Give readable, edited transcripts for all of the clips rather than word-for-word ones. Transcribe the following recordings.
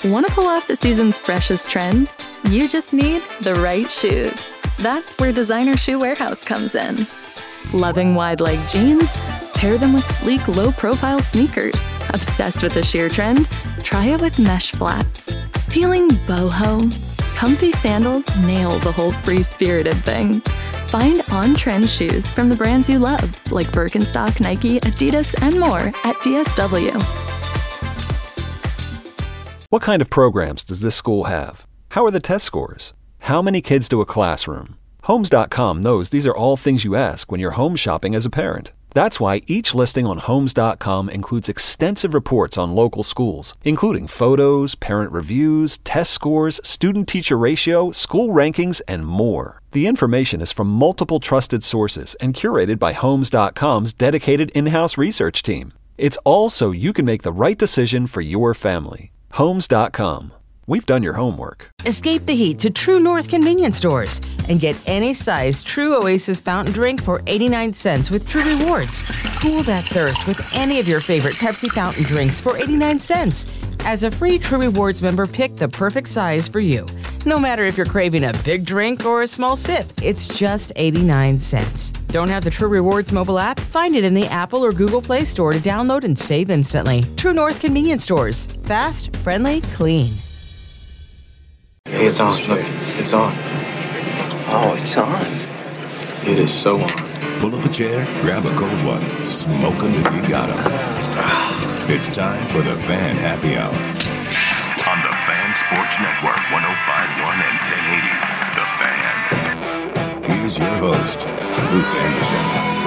Want to pull off the season's freshest trends? You just need the right shoes. That's where Designer Shoe Warehouse comes in. Loving wide-leg jeans? Pair them with sleek, low-profile sneakers. Obsessed with the sheer trend? Try it with mesh flats. Feeling boho? Comfy sandals nail the whole free-spirited thing. Find on-trend shoes from the brands you love, like Birkenstock, Nike, Adidas, and more at DSW. What kind of programs does this school have? How are the test scores? How many kids do a classroom? Homes.com knows these are all things you ask when you're home shopping as a parent. That's why each listing on Homes.com includes extensive reports on local schools, including photos, parent reviews, test scores, student-teacher ratio, school rankings, and more. The information is from multiple trusted sources and curated by Homes.com's dedicated in-house research team. It's all so you can make the right decision for your family. Homes.com. We've done your homework. Escape the heat to True North convenience stores and get any size True Oasis fountain drink for 89 cents with True Rewards. Cool that thirst with any of your favorite Pepsi fountain drinks for 89 cents. As a free True Rewards member, pick the perfect size for you. No matter if you're craving a big drink or a small sip, it's just 89 cents. Don't have the True Rewards mobile app? Find it in the Apple or Google Play Store to download and save instantly. True North convenience stores. Fast, friendly, clean. Hey, it's on. Look, it's on. Oh, it's on. It is so on. Pull up a chair, grab a cold one, smoke them if you got them. It's time for the Fan Happy Hour. On the Fan Sports Network, 105.1 and 1080. The Fan. Here's your host, Luke Anderson.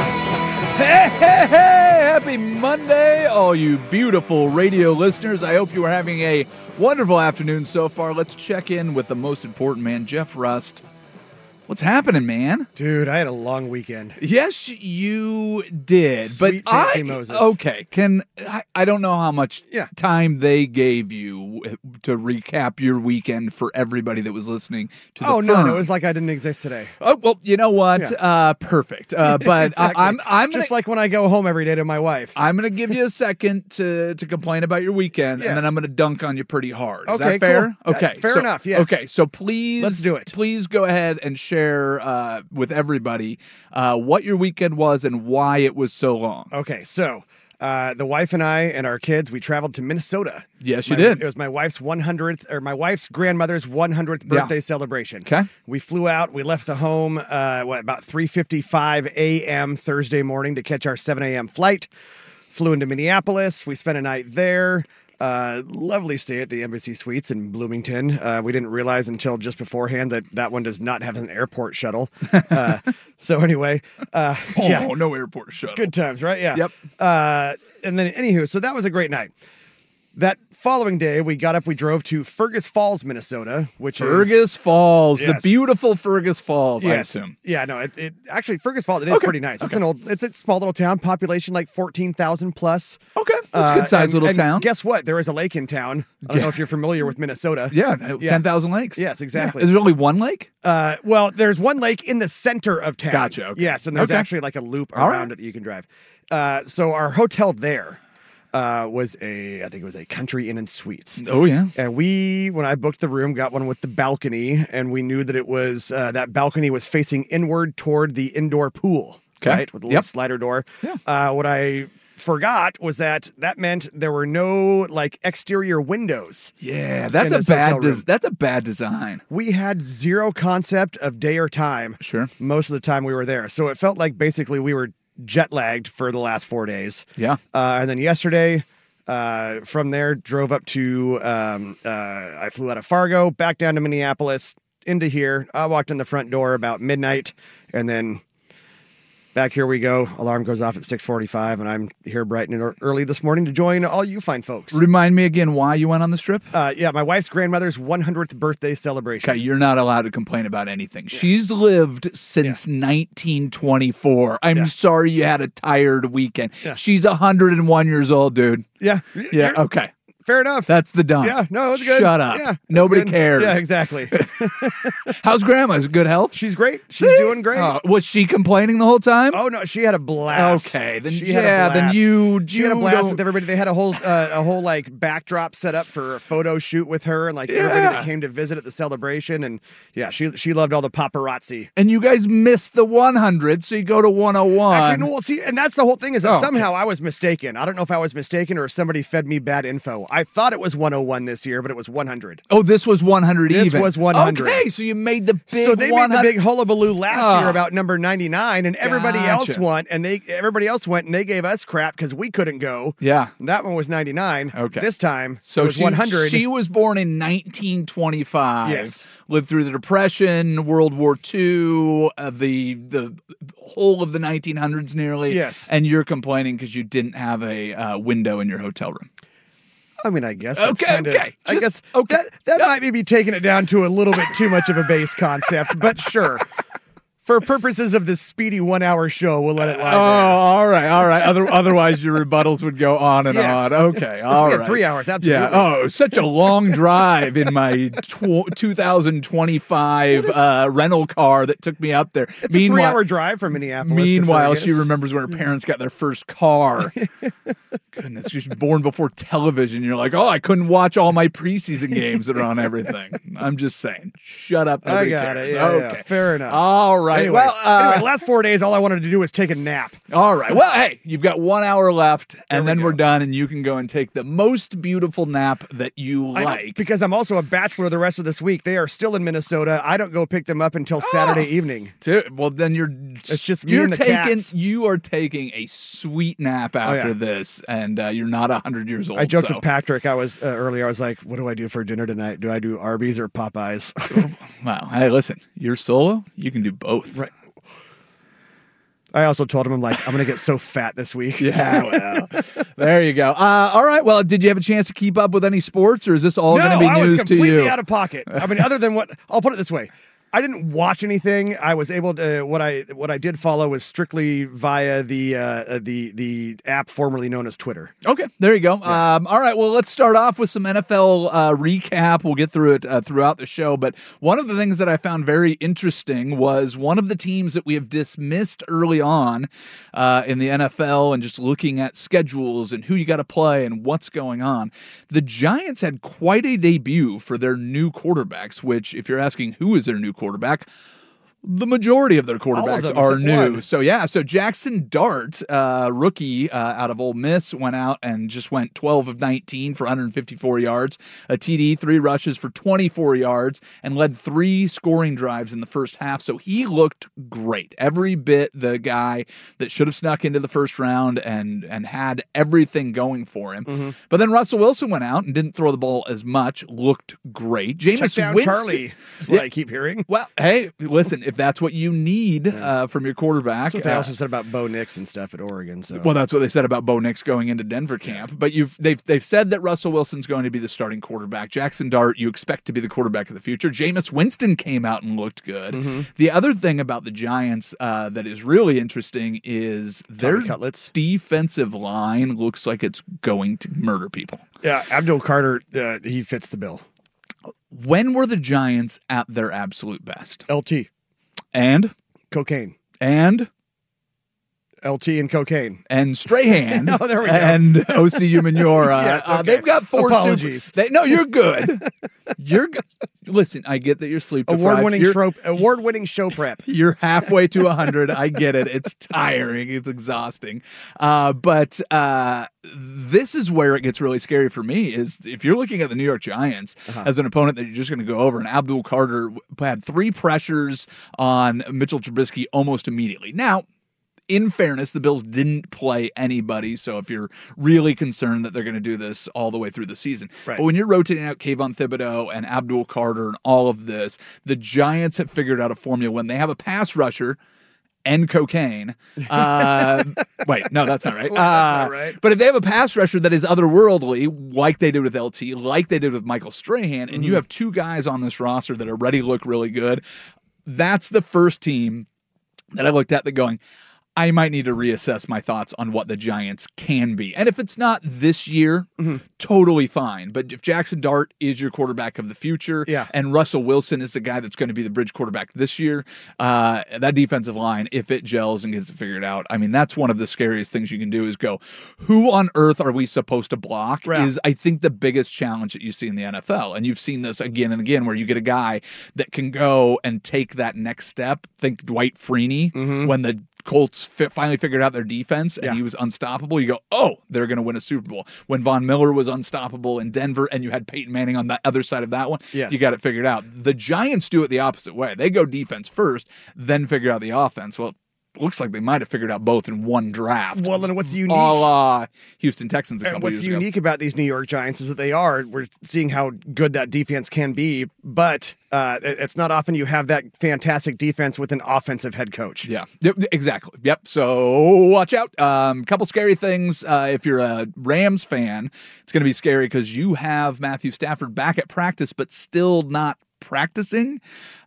Hey, happy Monday, all you beautiful radio listeners. I hope you are having a wonderful afternoon so far. Let's check in with the most important man, Jeff Rust. What's happening, man? Dude, I had a long weekend. Yes, you did. Sweet but Fancy Moses. Okay, I don't know how much time they gave you to recap your weekend for everybody that was listening to the No, it was like I didn't exist today. Oh, well, you know what? Yeah. Perfect. But exactly. I'm just like when I go home every day to my wife. I'm going to give you a second to complain about your weekend, and then I'm going to dunk on you pretty hard. Is that fair? Cool. Okay. Fair enough, yes. Okay, so please. Let's do it. Please go ahead and share with everybody what your weekend was and why it was so long. Okay, so the wife and I and our kids, we traveled to Minnesota. Yes, you did. It was my wife's grandmother's 100th birthday celebration. Okay. We flew out. We left the home about 3:55 a.m. Thursday morning to catch our 7 a.m. flight. Flew into Minneapolis. We spent a night there. Lovely stay at the Embassy Suites in Bloomington. We didn't realize until just beforehand that one does not have an airport shuttle. So anyway, no airport shuttle. Good times, right? Yeah. Yep. And then anywho, so that was a great night. That following day, we got up, we drove to Fergus Falls, Minnesota, which Fergus Falls, yes. The beautiful Fergus Falls, yes. I assume. Yeah, no, it actually, Fergus Falls, it is pretty nice. Okay. It's a small little town, population like 14,000 plus. Okay, that's a good sized little town. Guess what? There is a lake in town. I don't know if you're familiar with Minnesota. Yeah, 10,000 lakes. Yes, exactly. Yeah. Is there only one lake? Well, there's one lake in the center of town. Gotcha. Okay. Yes, and there's actually like a loop around it that you can drive. So our hotel there was I think it was a Country Inn and Suites. Oh, yeah. And when I booked the room, got one with the balcony, and we knew that it was, that balcony was facing inward toward the indoor pool. Okay. Right? With a little slider door. Yeah. What I forgot was that meant there were no like exterior windows. Yeah, that's a bad design. We had zero concept of day or time. Sure. Most of the time we were there. So it felt like basically we were jet lagged for the last 4 days. Yeah. And then yesterday, from there, drove up to, I flew out of Fargo, back down to Minneapolis, into here. I walked in the front door about midnight, and then back here we go. Alarm goes off at 6:45, and I'm here bright and early this morning to join all you fine folks. Remind me again why you went on this trip? Yeah, my wife's grandmother's 100th birthday celebration. Okay, you're not allowed to complain about anything. Yeah. She's lived since 1924. I'm sorry you had a tired weekend. Yeah. She's 101 years old, dude. Yeah. Yeah, okay. Fair enough. That's the dump. Yeah, no, it was good. Shut up. Yeah, Nobody good. cares. Yeah, exactly. How's Grandma? Is it good health? She's great. She's doing great. Was she complaining the whole time? Oh no, she had a blast. Okay, then she had a blast. then she had a blast with everybody. They had a whole like backdrop set up for a photo shoot with her and like everybody that came to visit at the celebration. And yeah, she loved all the paparazzi. And you guys missed the 100, so you go to 101. Actually, no, well, see, and that's the whole thing is that somehow I was mistaken. I don't know if I was mistaken or if somebody fed me bad info. I thought it was 101 this year, but it was 100. Oh, this was 100 even. This was 100. Okay, so you made the big. So they made the big hullabaloo last year about number 99, and everybody else Gotcha. went, and everybody else went, and they gave us crap because we couldn't go. Yeah. And that one was 99. Okay. This time, So it was 100. She was born in 1925. Yes. Lived through the Depression, World War II, the whole of the 1900s nearly. Yes. And you're complaining because you didn't have a window in your hotel room. I mean, I guess. That's Okay, kind of, okay. I guess Okay. that might be taking it down to a little bit too much of a base concept, but sure. For purposes of this speedy 1 hour show, we'll let it lie there. All right. Otherwise, your rebuttals would go on and Yes. on. Okay, We all had right. 3 hours, absolutely. Yeah. Oh, such a long drive in my 2025 rental car that took me up there. It's a 3 hour drive from Minneapolis. Meanwhile, to she remembers when her parents got their first car. Goodness, she's born before television. You're like, oh, I couldn't watch all my preseason games that are on everything. I'm just saying. Shut up. I Nobody got cares. it. Yeah, okay. yeah. Fair enough. All right. Anyway, Well, the last 4 days, all I wanted to do was take a nap. all right. Well, hey, you've got 1 hour left, and we then go. we're done, and you can go and take the most beautiful nap that you I know, like. because I'm also a bachelor the rest of this week. They are still in Minnesota. I don't go pick them up until Saturday evening. Well, then It's just me you're and the taking cats. you are taking a sweet nap after this, and you're not 100 years old. I joked so. with Patrick. I was earlier. I was like, "What do I do for dinner tonight? Do I do Arby's or Popeyes?" Wow. Hey, listen, you're solo. You can do both. Right. I also told him, I'm like, I'm going to get so fat this week. Yeah, well, there you go. All right. Well, did you have a chance to keep up with any sports, or is this all going to be I was news to completely you? out of pocket. I mean, other than what I'll put it this way. I didn't watch anything. I was able to what I did follow was strictly via the app formerly known as Twitter. Okay, there you go. Yeah. All right, well, let's start off with some NFL recap. We'll get through it throughout the show. But one of the things that I found very interesting was one of the teams that we have dismissed early on in the NFL and just looking at schedules and who you got to play and what's going on. The Giants had quite a debut for their new quarterbacks, which if you're asking who is their new quarterback, the majority of their quarterbacks are new. So Jackson Dart, rookie out of Ole Miss, went out and just went 12 of 19 for 154 yards, a TD, 3 rushes for 24 yards, and led 3 scoring drives in the first half. So he looked great. Every bit the guy that should have snuck into the first round and had everything going for him. Mm-hmm. But then Russell Wilson went out and didn't throw the ball as much, looked great. Jameis Check down Winston, Charlie is what I keep hearing. Well, hey, listen, if that's what you need from your quarterback. That's what they also said about Bo Nix and stuff at Oregon. So. Well, that's what they said about Bo Nix going into Denver camp. But they've said that Russell Wilson's going to be the starting quarterback. Jackson Dart, you expect to be the quarterback of the future. Jameis Winston came out and looked good. Mm-hmm. The other thing about the Giants that is really interesting is their defensive line looks like it's going to murder people. Yeah, Abdul Carter, he fits the bill. When were the Giants at their absolute best? LT. And? Cocaine. And? LT and cocaine. And Strahan. Oh, there we go. And O.C. Umenyiora. Yes, okay. They've got 4 Apologies. No, you're good. You're good. Listen, I get that you're sleep deprived. Award-winning show prep. You're halfway to 100. I get it. It's tiring. It's exhausting. But this is where it gets really scary for me is if you're looking at the New York Giants as an opponent that you're just going to go over, and Abdul Carter had 3 pressures on Mitchell Trubisky almost immediately. Now, in fairness, the Bills didn't play anybody, so if you're really concerned that they're going to do this all the way through the season. Right. But when you're rotating out Kayvon Thibodeau and Abdul Carter and all of this, the Giants have figured out a formula when they have a pass rusher and cocaine. Wait, no, that's not right. Well, that's not right. But if they have a pass rusher that is otherworldly, like they did with LT, like they did with Michael Strahan, and you have 2 guys on this roster that already look really good, that's the first team that I looked at that going, I might need to reassess my thoughts on what the Giants can be. And if it's not this year, totally fine. But if Jackson Dart is your quarterback of the future, and Russell Wilson is the guy that's going to be the bridge quarterback this year, that defensive line, if it gels and gets it figured out, I mean, that's one of the scariest things you can do is go, who on earth are we supposed to block is, I think, the biggest challenge that you see in the NFL. And you've seen this again and again where you get a guy that can go and take that next step. Think Dwight Freeney when the Colts finally figured out their defense and he was unstoppable. You go, oh, they're going to win a Super Bowl. When Von Miller was unstoppable in Denver and you had Peyton Manning on the other side of that one, you got it figured out. The Giants do it the opposite way. They go defense first, then figure out the offense. Well, looks like they might have figured out both in one draft. Well, and what's unique? A la Houston Texans a couple years ago. What's unique about these New York Giants is that we're seeing how good that defense can be, but it's not often you have that fantastic defense with an offensive head coach. Yeah, exactly. Yep. So watch out. Couple scary things. If you're a Rams fan, it's going to be scary because you have Matthew Stafford back at practice, but still not practicing.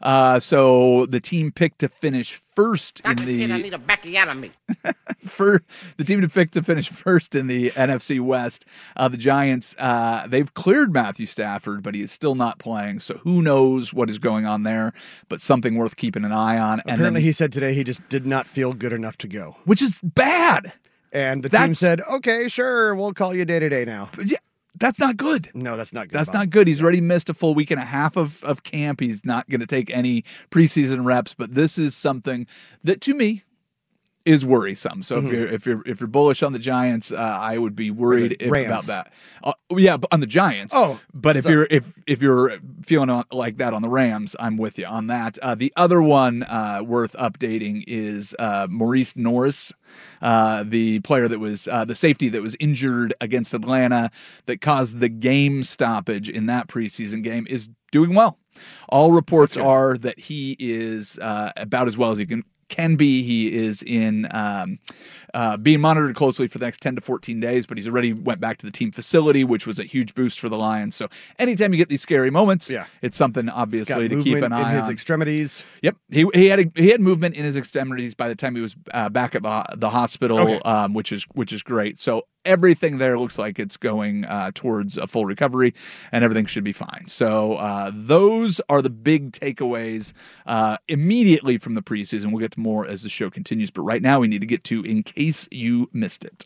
So the team picked to finish first in the. I need a Bacchiotomy. For the team to pick to finish first in the NFC West, the Giants, they've cleared Matthew Stafford, but he is still not playing. So who knows what is going on there? But something worth keeping an eye on. Apparently, he said today he just did not feel good enough to go, which is bad. And the team said, "Okay, sure, we'll call you day to day now." Yeah. That's not good. No, that's not good. That's not good. He's already missed a full week and a half of camp. He's not going to take any preseason reps, but this is something that to me is worrisome. So if you're bullish on the Giants, I would be worried about that. On the Giants. But if you're feeling like that on the Rams, I'm with you on that. The other one worth updating is Maurice Norris, the player that was the safety that was injured against Atlanta that caused the game stoppage in that preseason game, is doing well. All reports are that he is about as well as he can be. He is in being monitored closely for the next 10 to 14 days, but he's already went back to the team facility, which was a huge boost for the Lions. So anytime you get these scary moments, it's something obviously to keep an eye on. In his extremities. Yep. He had movement in his extremities by the time he was back at the hospital, which is great. So everything there looks like it's going towards a full recovery, and everything should be fine. So those are the big takeaways immediately from the preseason. We'll get to more as the show continues, but right now we need to get to In Case You Missed It.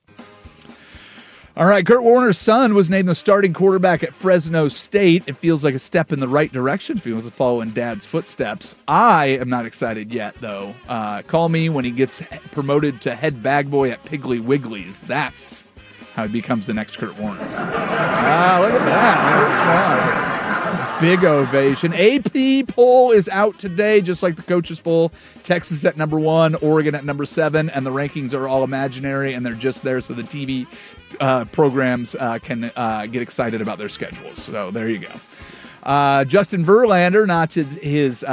All right, Kurt Warner's son was named the starting quarterback at Fresno State. It feels like a step in the right direction if he wants to follow in Dad's footsteps. I am not excited yet, though. Call me when he gets promoted to head bag boy at Piggly Wiggly's. That's how he becomes the next Kurt Warner. Look at that. First one. Big ovation. AP poll is out today, just like the Coaches Poll. Texas at number 1, Oregon at number 7, and the rankings are all imaginary, and they're just there so the TV programs can get excited about their schedules. So there you go. Justin Verlander notched his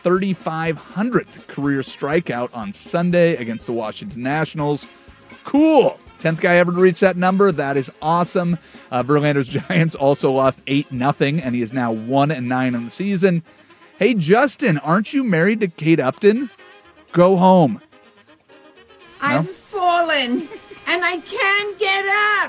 3,500th career strikeout on Sunday against the Washington Nationals. Cool. 10th guy ever to reach that number. That is awesome. Verlander's Giants also lost 8-0, and he is now 1-9 on the season. Hey, Justin, aren't you married to Kate Upton? Go home. I've fallen, and I can't get up.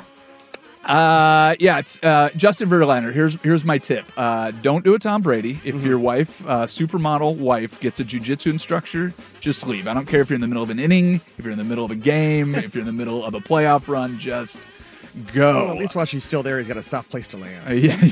It's Justin Verlander. Here's my tip. Don't do a Tom Brady. If your wife, supermodel wife, gets a jiu-jitsu instructor, just leave. I don't care if you're in the middle of an inning, if you're in the middle of a game, if you're in the middle of a playoff run, just go. Well, at least while she's still there, he's got a soft place to land.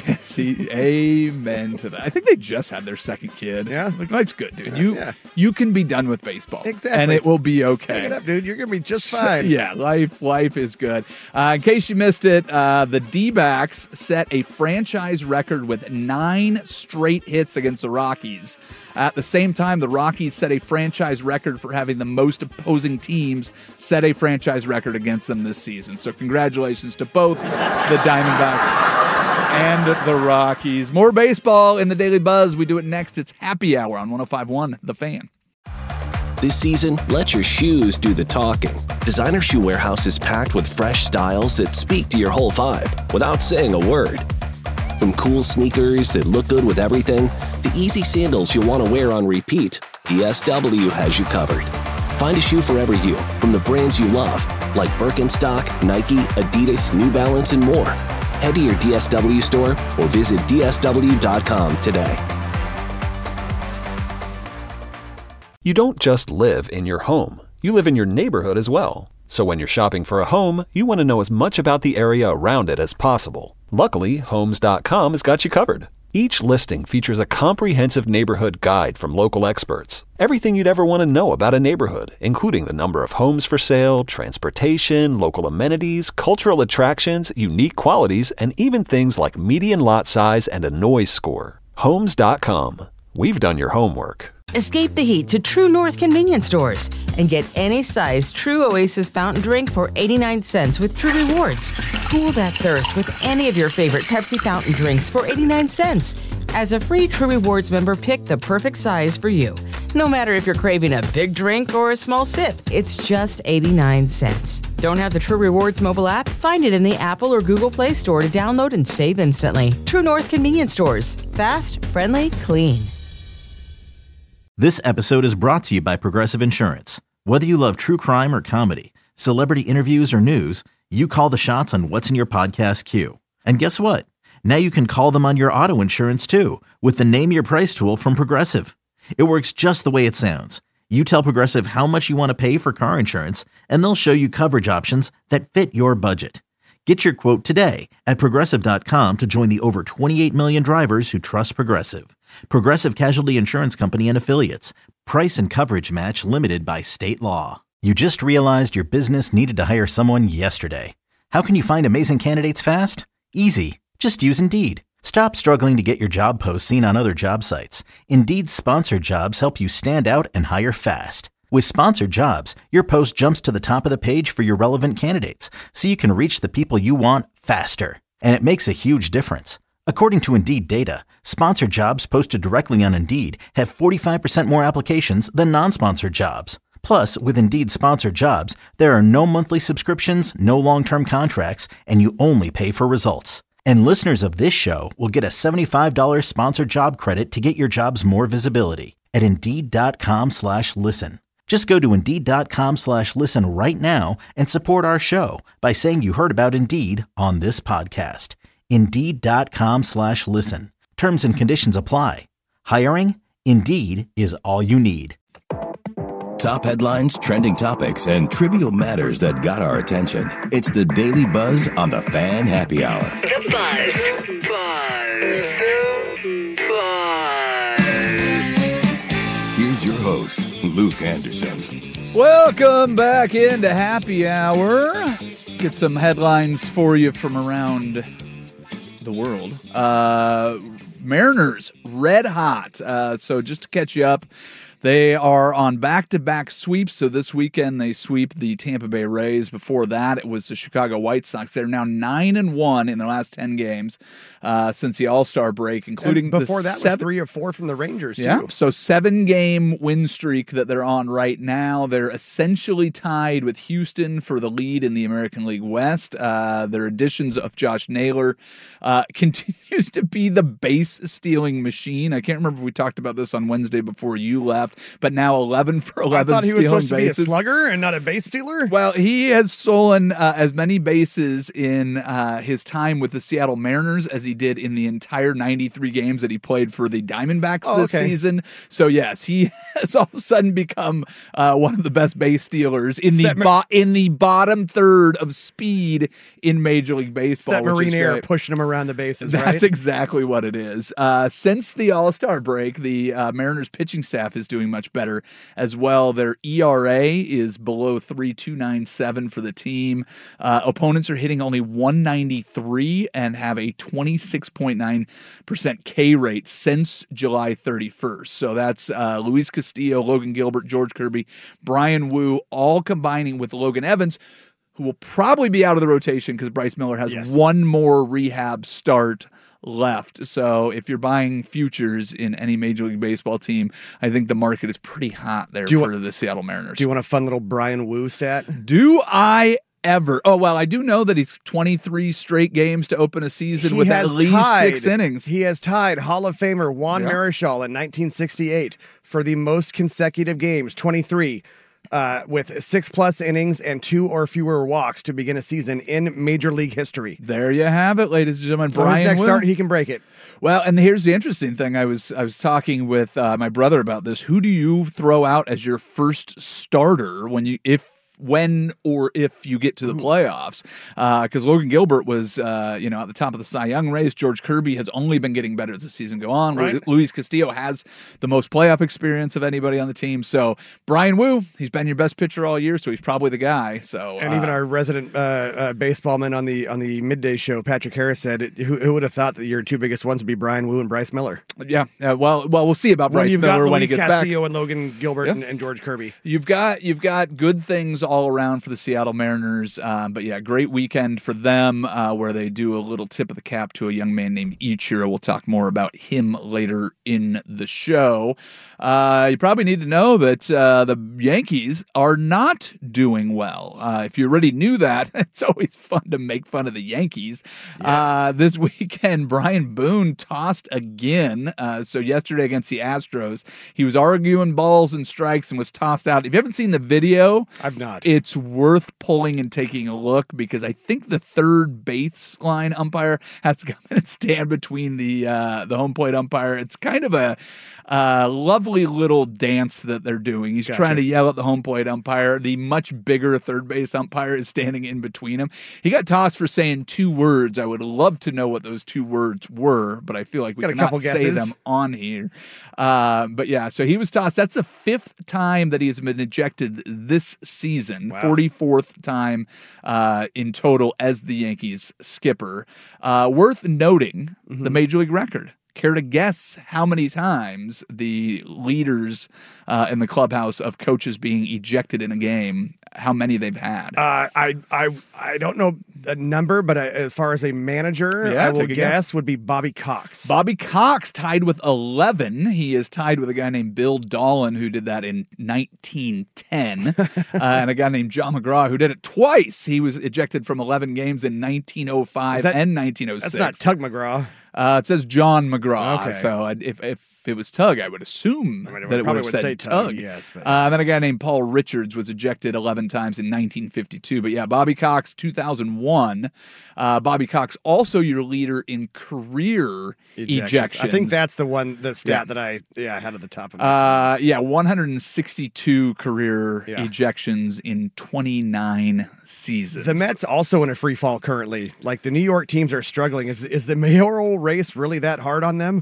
Amen to that. I think they just had their second kid. Yeah. Like, that's good, dude. You can be done with baseball. Exactly. And it will be okay. Hang it up, dude. You're going to be just fine. Yeah, life is good. In case you missed it, the D-backs set a franchise record with 9 straight hits against the Rockies. At the same time, the Rockies set a franchise record for having the most opposing teams set a franchise record against them this season. So congratulations to both the Diamondbacks and the Rockies. More baseball in the Daily Buzz. We do it next. It's Happy Hour on 105.1 The Fan. This season, let your shoes do the talking. Designer Shoe Warehouse is packed with fresh styles that speak to your whole vibe without saying a word. From cool sneakers that look good with everything, to easy sandals you'll want to wear on repeat, DSW has you covered. Find a shoe for every you from the brands you love, like Birkenstock, Nike, Adidas, New Balance, and more. Head to your DSW store or visit dsw.com today. You don't just live in your home. You live in your neighborhood as well. So when you're shopping for a home, you want to know as much about the area around it as possible. Luckily, Homes.com has got you covered. Each listing features a comprehensive neighborhood guide from local experts. Everything you'd ever want to know about a neighborhood, including the number of homes for sale, transportation, local amenities, cultural attractions, unique qualities, and even things like median lot size and a noise score. Homes.com. We've done your homework. Escape the heat to True North convenience stores and get any size True Oasis fountain drink for 89 cents with True Rewards. Cool that thirst with any of your favorite Pepsi fountain drinks for 89 cents. As a free True Rewards member, pick the perfect size for you. No matter if you're craving a big drink or a small sip, it's just 89 cents. Don't have the True Rewards mobile app? Find it in the Apple or Google Play Store to download and save instantly. True North convenience stores. Fast, friendly, clean. This episode is brought to you by Progressive Insurance. Whether you love true crime or comedy, celebrity interviews or news, you call the shots on what's in your podcast queue. And guess what? Now you can call them on your auto insurance too with the Name Your Price tool from Progressive. It works just the way it sounds. You tell Progressive how much you want to pay for car insurance, and they'll show you coverage options that fit your budget. Get your quote today at Progressive.com to join the over 28 million drivers who trust Progressive. Progressive Casualty Insurance Company and Affiliates. Price and coverage match limited by state law. You just realized your business needed to hire someone yesterday. How can you find amazing candidates fast? Easy. Just use Indeed. Stop struggling to get your job posts seen on other job sites. Indeed's sponsored jobs help you stand out and hire fast. With sponsored jobs, your post jumps to the top of the page for your relevant candidates, so you can reach the people you want faster. And it makes a huge difference. According to Indeed data, sponsored jobs posted directly on Indeed have 45% more applications than non-sponsored jobs. Plus, with Indeed sponsored jobs, there are no monthly subscriptions, no long-term contracts, and you only pay for results. And listeners of this show will get a $75 sponsored job credit to get your jobs more visibility at Indeed.com/listen. Just go to Indeed.com/listen right now and support our show by saying you heard about Indeed on this podcast. Indeed.com/listen. Terms and conditions apply. Hiring? Indeed is all you need. Top headlines, trending topics, and trivial matters that got our attention. It's the Daily Buzz on the Fan Happy Hour. The Buzz. Here's your host, Luke Anderson. Welcome back into Happy Hour. Get some headlines for you from around the world. Mariners, red hot. So just to catch you up, they are on back-to-back sweeps. So this weekend they sweep the Tampa Bay Rays. Before that, it was the Chicago White Sox. They're now 9-1 in their last 10 games since the All-Star break, including and before that was 3 or 4 from the Rangers, too. Yeah, so 7-game win streak that they're on right now. They're essentially tied with Houston for the lead in the American League West. Their additions of Josh Naylor continues to be the base-stealing machine. I can't remember if we talked about this on Wednesday before you left, but now 11 for 11 stealing bases. I thought he was supposed to be a slugger and not a base stealer? Well, he has stolen as many bases in his time with the Seattle Mariners as he did in the entire 93 games that he played for the Diamondbacks this season. So, yes, he has all of a sudden become one of the best base stealers in the bottom third of speed in Major League Baseball. That Marine Air pushing him around the bases, right? That's exactly what it is. Since the All-Star break, the Mariners pitching staff is doing much better as well. Their ERA is below 3.297 for the team. Opponents are hitting only 193 and have a 26.9% K rate since July 31st. So that's Luis Castillo, Logan Gilbert, George Kirby, Brian Wu, all combining with Logan Evans, who will probably be out of the rotation because Bryce Miller has one more rehab start left. So if you're buying futures in any Major League Baseball team, I think the market is pretty hot there for the Seattle Mariners. Do you want a fun little Brian Wu stat? Do I ever? Oh, well, I do know that he's 23 straight games to open a season with at least 6 innings. He has tied Hall of Famer Juan Marichal in 1968 for the most consecutive games, 23. with 6+ innings and 2 or fewer walks to begin a season in Major League history. There you have it, ladies and gentlemen. So his Brian next Wu. start, he can break it. Well, and here's the interesting thing. I was talking with my brother about this. Who do you throw out as your first starter when or if you get to the playoffs? Because Logan Gilbert was, at the top of the Cy Young race. George Kirby has only been getting better as the season go on. Right. Luis Castillo has the most playoff experience of anybody on the team. So Brian Wu, he's been your best pitcher all year, so he's probably the guy. So And even our resident baseballman on the midday show, Patrick Harris, said, "Who would have thought that your two biggest ones would be Brian Wu and Bryce Miller?" Yeah. Well, we'll see about Bryce Miller when he gets Castillo back. and Logan Gilbert and George Kirby. You've got good things all around for the Seattle Mariners, but yeah, great weekend for them where they do a little tip of the cap to a young man named Ichiro. We'll talk more about him later in the show. You probably need to know that the Yankees are not doing well. If you already knew that, it's always fun to make fun of the Yankees. Yes. This weekend, Brian Boone tossed again. So yesterday against the Astros, he was arguing balls and strikes and was tossed out. If you haven't seen the video, I've not. It's worth pulling and taking a look because I think the third baseline umpire has to come in and stand between the home plate umpire. It's kind of a lovely little dance that they're doing. He's trying to yell at the home plate umpire. The much bigger third base umpire is standing in between him. He got tossed for saying 2 words. I would love to know what those 2 words were, but I feel like we cannot say them on here. But yeah, so he was tossed. That's the 5th time that he has been ejected this season. Wow. 44th time in total as the Yankees skipper. Worth noting the Major League record. Care to guess how many times the leaders in the clubhouse of coaches being ejected in a game, how many they've had? I don't know a number, but as far as a manager, I will guess would be Bobby Cox. Bobby Cox tied with 11. He is tied with a guy named Bill Dolan who did that in 1910, and a guy named John McGraw who did it twice. He was ejected from 11 games in 1905 and 1906. That's not Tug McGraw. It says John McGraw. Okay. So if it was Tug, I would assume that it would have said Tug. Yes, but then a guy named Paul Richards was ejected 11 times in 1952. But yeah, Bobby Cox, 2001. Bobby Cox, also your leader in career ejections. I think that's the stat that I had at the top of my team. 162 career ejections in 29 seasons. The Mets also in a free fall currently. Like the New York teams are struggling. Is the mayoral race really that hard on them?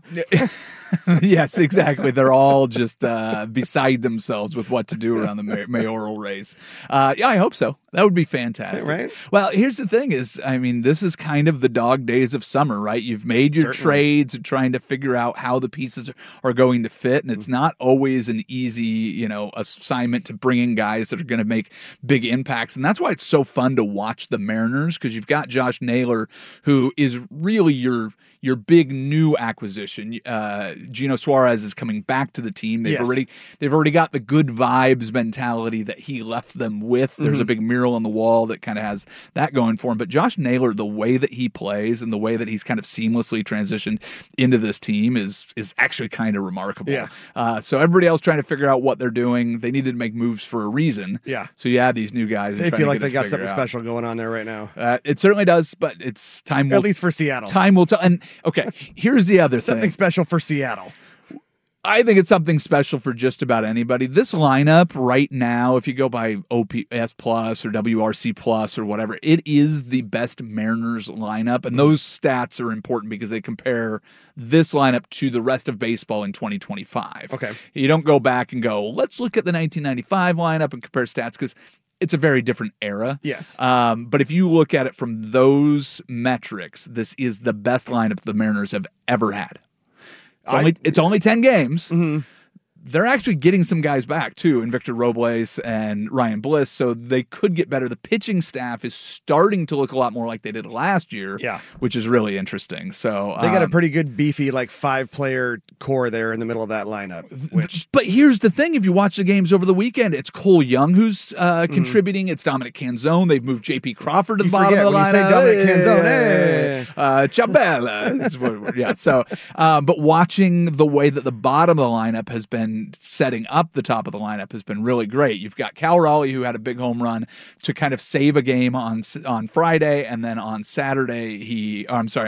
Yes, exactly. They're all just beside themselves with what to do around the mayoral race. I hope so. That would be fantastic. Right? Well, here's the thing is, I mean, this is kind of the dog days of summer, right? You've made your trades and trying to figure out how the pieces are going to fit. And it's not always an easy, assignment to bring in guys that are going to make big impacts. And that's why it's so fun to watch the Mariners, because you've got Josh Naylor, who is really your big new acquisition. Gino Suarez is coming back to the team. They've already got the good vibes mentality that he left them with. There's a big mural on the wall that kind of has that going for him. But Josh Naylor, the way that he plays and the way that he's kind of seamlessly transitioned into this team is actually kind of remarkable. Yeah. So everybody else trying to figure out what they're doing, they needed to make moves for a reason. Yeah. So you add these new guys. They feel like they got something special going on there right now. It certainly does, but it's time. At least for Seattle. Time will tell. And okay, here's the other thing. Something special for Seattle. I think it's something special for just about anybody. This lineup right now, if you go by OPS Plus or WRC Plus or whatever, it is the best Mariners lineup. And those stats are important because they compare this lineup to the rest of baseball in 2025. Okay. You don't go back and go, let's look at the 1995 lineup and compare stats, because it's a very different era. Yes. But if you look at it from those metrics, this is the best lineup the Mariners have ever had. It's only 10 games. Mm-hmm. They're actually getting some guys back, too, in Victor Robles and Ryan Bliss, so they could get better. The pitching staff is starting to look a lot more like they did last year, which is really interesting. So they got a pretty good, beefy, 5-player core there in the middle of that lineup. But here's the thing. If you watch the games over the weekend, it's Cole Young who's contributing. It's Dominic Canzone. They've moved J.P. Crawford to the bottom of the lineup. Dominic Canzone. Chabela. But watching the way that the bottom of the lineup has been been setting up the top of the lineup has been really great. You've got Cal Raleigh, who had a big home run to kind of save a game on Friday, and then on Sunday,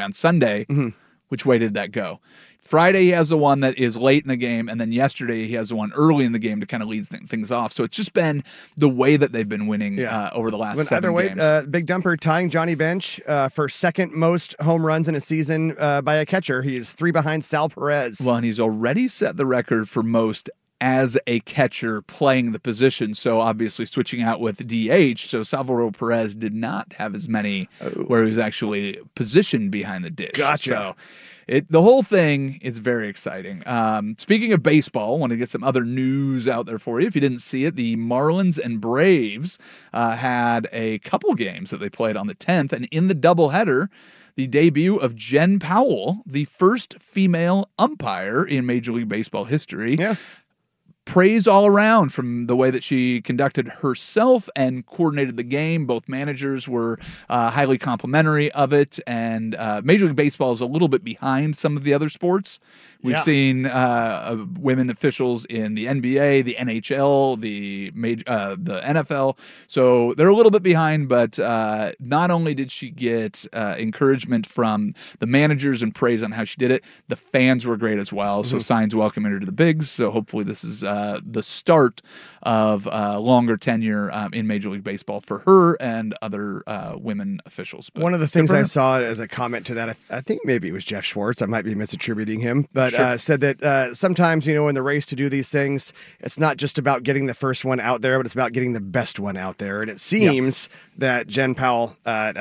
which way did that go? Friday, he has the one that is late in the game, and then yesterday, he has the one early in the game to kind of lead things off. So it's just been the way that they've been winning over the last 7 games. Big Dumper tying Johnny Bench for second most home runs in a season by a catcher. He is 3 behind Sal Perez. Well, and he's already set the record for most as a catcher playing the position. So obviously switching out with DH. So Salvador Perez did not have as many where he was actually positioned behind the dish. Gotcha. So the whole thing is very exciting. Speaking of baseball, I want to get some other news out there for you. If you didn't see it, the Marlins and Braves had a couple games that they played on the 10th, and in the doubleheader, the debut of Jen Powell, the first female umpire in Major League Baseball history. Yeah. Praise all around from the way that she conducted herself and coordinated the game. Both managers were highly complimentary of it, and Major League Baseball is a little bit behind some of the other sports. We've seen women officials in the NBA, the NHL, the NFL. So they're a little bit behind, but not only did she get encouragement from the managers and praise on how she did it, the fans were great as well. So signs welcoming her to the bigs. So hopefully this is the start of longer tenure in Major League Baseball for her and other women officials. But one of the things I saw as a comment to that, I think maybe it was Jeff Schwartz. I might be misattributing him, but said that sometimes, in the race to do these things, it's not just about getting the first one out there, but it's about getting the best one out there. And it seems that Jen Powell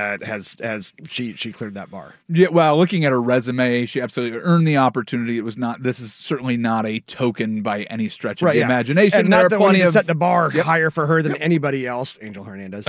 she cleared that bar. Yeah, well, looking at her resume, she absolutely earned the opportunity. This is certainly not a token by any stretch of the imagination. And not that we set the bar higher for her than anybody else, Angel Hernandez.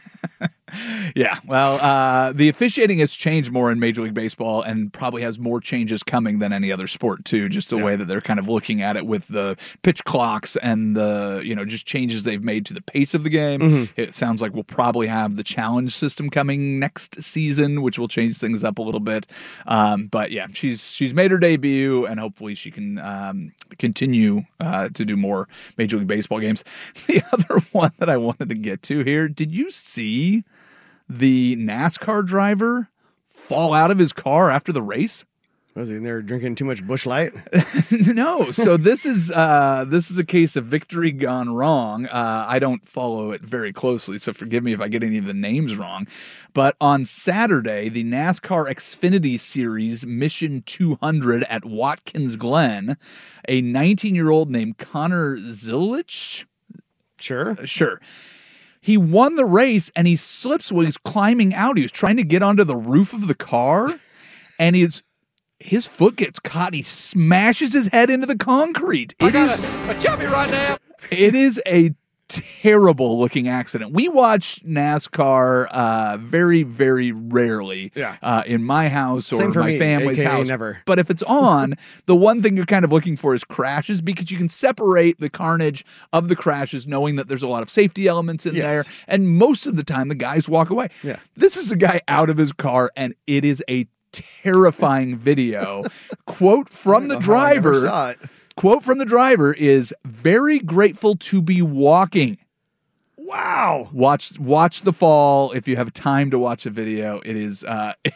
Yeah, well, the officiating has changed more in Major League Baseball and probably has more changes coming than any other sport, too. Just the way that they're kind of looking at it with the pitch clocks and the, just changes they've made to the pace of the game. It sounds like we'll probably have the challenge system coming next season, which will change things up a little bit. But yeah, she's made her debut, and hopefully she can continue to do more Major League Baseball games. The other one that I wanted to get to here, did you see the NASCAR driver fall out of his car after the race? Was he in there drinking too much Busch Light? No. So this is a case of victory gone wrong. I don't follow it very closely, so forgive me if I get any of the names wrong. But on Saturday, the NASCAR Xfinity Series Mission 200 at Watkins Glen, a 19-year-old named Connor Zilisch. Sure. He won the race, and he slips when he's climbing out. He was trying to get onto the roof of the car, and his foot gets caught. He smashes his head into the concrete. I got a chubby right now. It is a terrible looking accident. We watch NASCAR very, very rarely in my house or my family's house. Never. But if it's on, the one thing you're kind of looking for is crashes, because you can separate the carnage of the crashes knowing that there's a lot of safety elements in there. And most of the time the guys walk away. Yeah. This is a guy out of his car, and it is a terrifying video. Quote from the driver. Quote from the driver is, "Very grateful to be walking." Wow. Watch the fall if you have time to watch a video. It is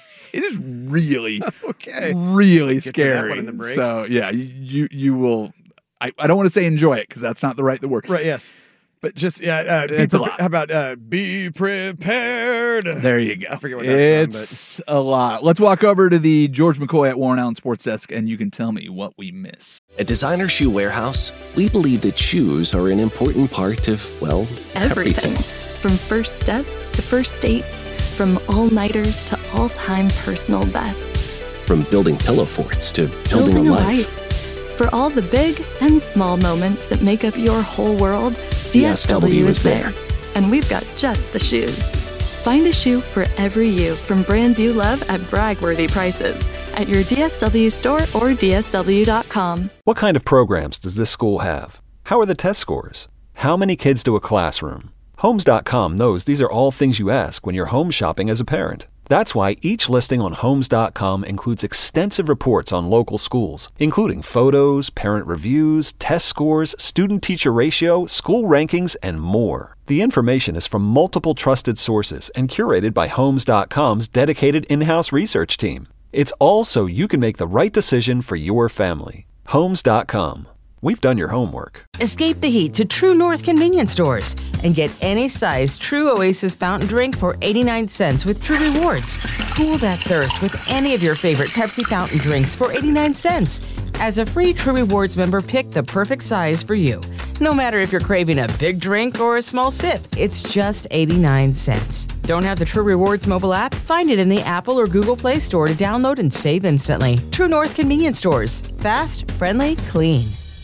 really really scary. That one in the break. So yeah, you will. I don't want to say enjoy it, because that's not the right word. Right. Yes. But just it's a lot. How about be prepared? There you go. I forget what that's It's a lot. Let's walk over to the George McCoy at Warren Allen Sports Desk, and you can tell me what we miss. At Designer Shoe Warehouse, we believe that shoes are an important part of, well, everything. From first steps to first dates, from all-nighters to all-time personal bests. From building pillow forts to building a life. For all the big and small moments that make up your whole world, DSW is there. And we've got just the shoes. Find a shoe for every you from brands you love at brag-worthy prices at your DSW store or DSW.com. What kind of programs does this school have? How are the test scores? How many kids do a classroom? Homes.com knows these are all things you ask when you're home shopping as a parent. That's why each listing on Homes.com includes extensive reports on local schools, including photos, parent reviews, test scores, student-teacher ratio, school rankings, and more. The information is from multiple trusted sources and curated by Homes.com's dedicated in-house research team. It's all so you can make the right decision for your family. Homes.com. We've done your homework. Escape the heat to True North convenience stores and get any size True Oasis fountain drink for 89 cents with True Rewards. Cool that thirst with any of your favorite Pepsi fountain drinks for 89 cents. As a free True Rewards member, pick the perfect size for you. No matter if you're craving a big drink or a small sip, it's just 89 cents. Don't have the True Rewards mobile app? Find it in the Apple or Google Play Store to download and save instantly. True North convenience stores. Fast, friendly, clean.